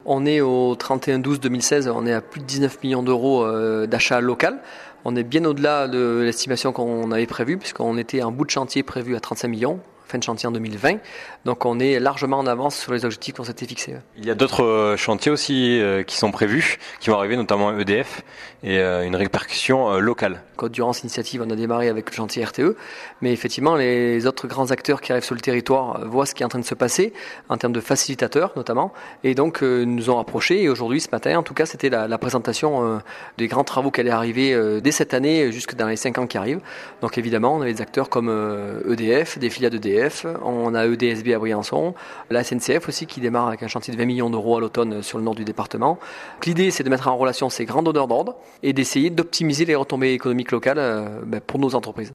On est au 31/12/2016, on est à plus de 19 millions d'euros d'achat local. On est bien au-delà de l'estimation qu'on avait prévue, puisqu'on était en bout de chantier prévu à 35 millions, fin de chantier en 2020. Donc on est largement en avance sur les objectifs qu'on s'était fixés. Il y a d'autres chantiers aussi qui sont prévus, qui vont arriver, notamment EDF, et une répercussion locale. Côte Durance Initiative, on a démarré avec le chantier RTE, mais effectivement les autres grands acteurs qui arrivent sur le territoire voient ce qui est en train de se passer, en termes de facilitateurs notamment, et donc nous ont approchés, et aujourd'hui, ce matin, en tout cas, c'était la présentation des grands travaux qui allaient arriver dès cette année, jusque dans les 5 ans qui arrivent. Donc évidemment, on a des acteurs comme EDF, des filiales d'EDF, on a EDSB à Briançon, la SNCF aussi qui démarre avec un chantier de 20 millions d'euros à l'automne sur le nord du département. L'idée, c'est de mettre en relation ces grands donneurs d'ordre et d'essayer d'optimiser les retombées économiques locales pour nos entreprises.